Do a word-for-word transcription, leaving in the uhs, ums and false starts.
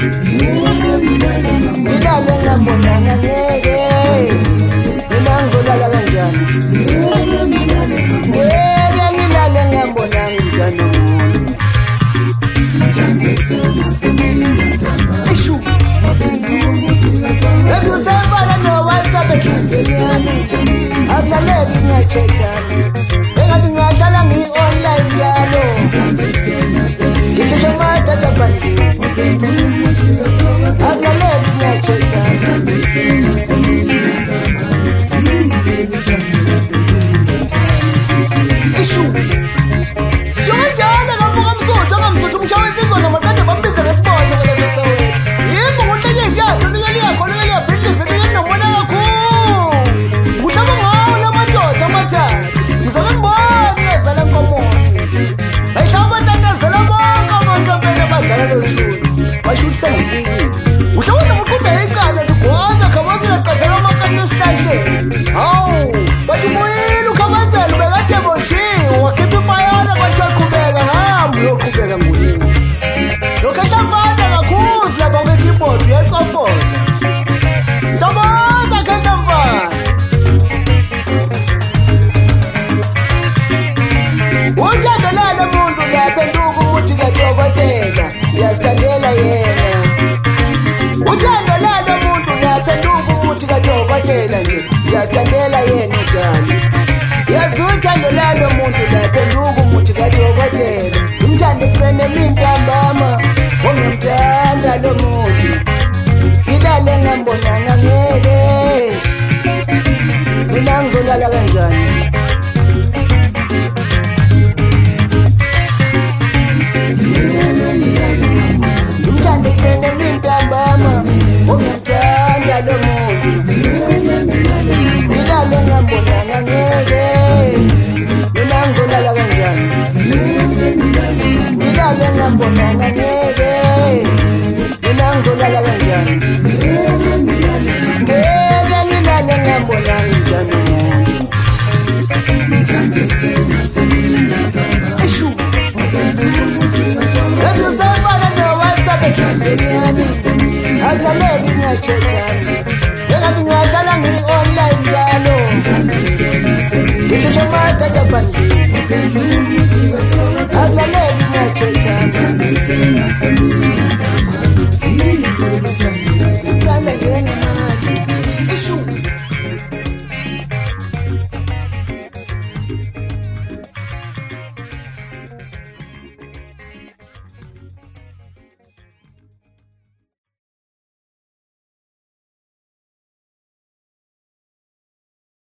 ngilale ngambonanga ngeke mina ngizolala kanjani ngeke ngilale ngambonanga njani ishu lethu sebala no WhatsApp ekhizeni akulaleki ngiyachethana engathi ngiyadlala ngi-online yalo ngisho mathatha bandi akulaleki ngiyachethana ishu shonjana kavuka msuthu angamsuthu umshawe insizwa namatade bambize ngesibonyo ngaleso sawethu yimbo kunhleke njalo nikeli yakho nikeli yabhidlize nikeli nomona kakhulu kuhlaba ngawo la madoda amathathu ngizoke ngibone uyazala nkomoni ayihlaba tatazela bonke amankempeni abadlala loshuni washutisa ngifikile uhlaba nomuqhuda yiqala ligwaza khabakile qazela amankempe esihlahleni hawu bathi moyini ukhabazela ubekade boshiwe wakhipha imayana bathi waqhubeka hamba uyoqhubeka nguninzi lokhu ehlambana kakhulu lapha kwi-keyboard uyayicofoza ntoboza khentamfana untandelale muntu ngiyaphenduka umuthi kadokotela ngiyazithandela yena untandelale muntu ngiyaphenduka umuthi kadokotela nje ngiyazithandela yena njani yazi untandelale muntu ngiyaphenduka umuthi kadokotela umthande kusenemintambama ongimthanda lo muntu ngilale ngambonanga ngeke mina ngizolala kanjani umthande kusenemintambama ongimthanda lo muntu ngilale ngambonanga ngeke mina ngizolala kanjani ngilale ngambonanga ngeke mina ngizolala kanjani ngeke ngilale ngambonanga njani ishu lethu sebala no WhatsApp ekhizeni akulaleki ngiyachethana engathi ngiyadlala ngi-online yalo ngisho mathatha bandi akulaleki ngiyachethana